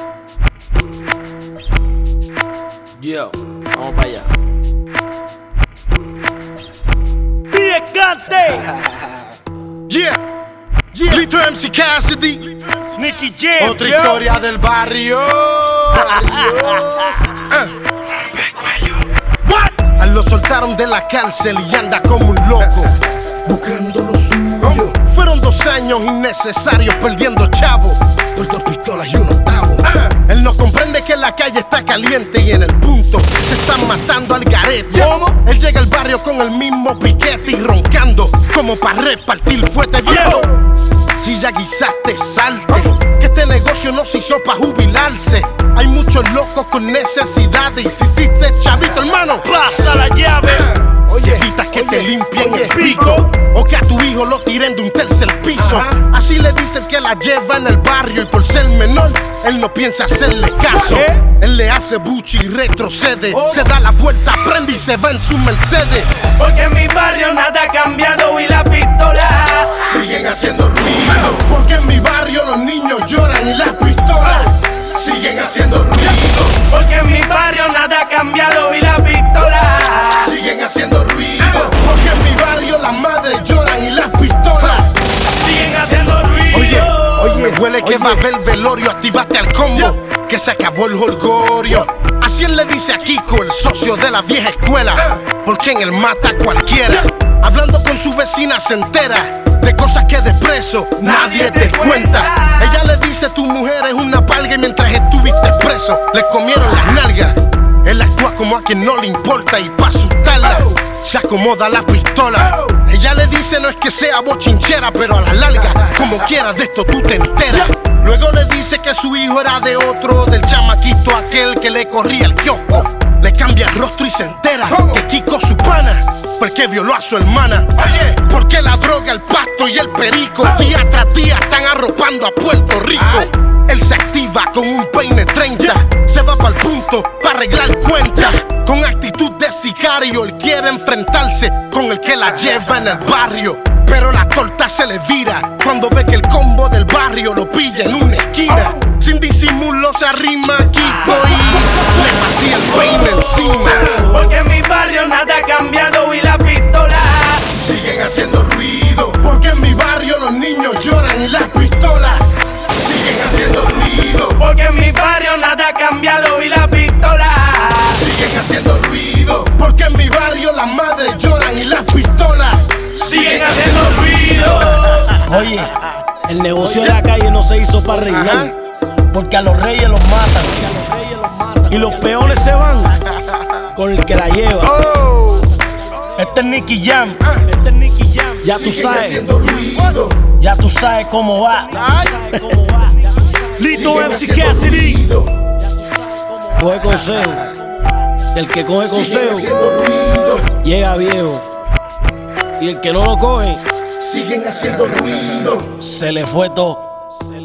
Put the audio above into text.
Yo, vamos para allá. Yeah, Lito MC Cassidy, Nicky Jam, otra historia del barrio. What? A lo soltaron de la cárcel y anda como un loco, buscando lo suyo. Fueron 2 años innecesarios perdiendo chavo por 2 pistolas y un octavo. Él no comprende que la calle está caliente y en el punto se están matando al garete. ¿Cómo? Él llega al barrio con el mismo piquete y roncando como para repartir fuerte viejo. Si ya guisaste, salte, que este negocio no se hizo pa' jubilarse. Hay muchos locos con necesidades y si hiciste chavito, hermano, pasa la llave. Oye, evitas que te limpien el pico o que a tu hijo lo tiren de un tercer piso. Así le dice el que la lleva en el barrio y por ser menor, él no piensa hacerle caso. Él le hace buchi y retrocede, se da la vuelta, prende y se va en su Mercedes. Porque en mi barrio nada ha cambiado y la pistola Siguen haciendo ruido, porque en mi barrio los niños lloran y las pistolas siguen haciendo ruido. Porque en mi barrio nada ha cambiado y la pistola Siguen haciendo ruido, porque en mi barrio las madres lloran y las pistolas siguen haciendo ruido. Oye, huele que va a haber velorio, activaste al combo, que se acabó el holgorio. Así él le dice a Kiko, el socio de la vieja escuela, porque en él mata a cualquiera. Hablando con su vecina se entera de cosas que de preso nadie te cuenta. Ella le dice, tu mujer es una palga y mientras estuviste preso le comieron las nalgas. Él actúa como a quien no le importa y pa' asustarla se acomoda la pistola. Ella le dice, no es que sea bochinchera, pero a la larga, como quiera de esto tú te enteras. Luego le dice que su hijo era de otro, del chamaquito aquel que le corría el kiosco. Le cambia el rostro y se entera que Kiko su pana fue el que violó a su hermana. Porque la droga, el pasto y el perico día tras día están arropando a Puerto Rico. Él se activa con un peine 30, se va pa'l punto para arreglar cuenta. Con actitud de sicario, él quiere enfrentarse con el que la lleva en el barrio. Pero la torta se le vira cuando ve que el combo del barrio lo pilla en una esquina. Sin disimulo se arrima a Kiko y le vacía el peine encima. Porque en mi barrio nada ha cambiado y la pistola Siguen haciendo ruido, porque en mi barrio los niños lloran y las pistolas siguen haciendo ruido. Porque en mi barrio nada ha cambiado y la pistola Siguen haciendo ruido, porque en mi barrio las madres lloran y las pistolas siguen haciendo ruido. Oye, el negocio de la calle no se hizo para reinar, porque a los reyes los matan y los peones se van con el que la lleva. Este es Nicky Jam, ya tú sabes, ya tú sabes cómo va. Lito MC Cassidy. Coge consejo, el que coge consejo llega viejo, y el que no lo coge siguen haciendo ruido. se le fue todo.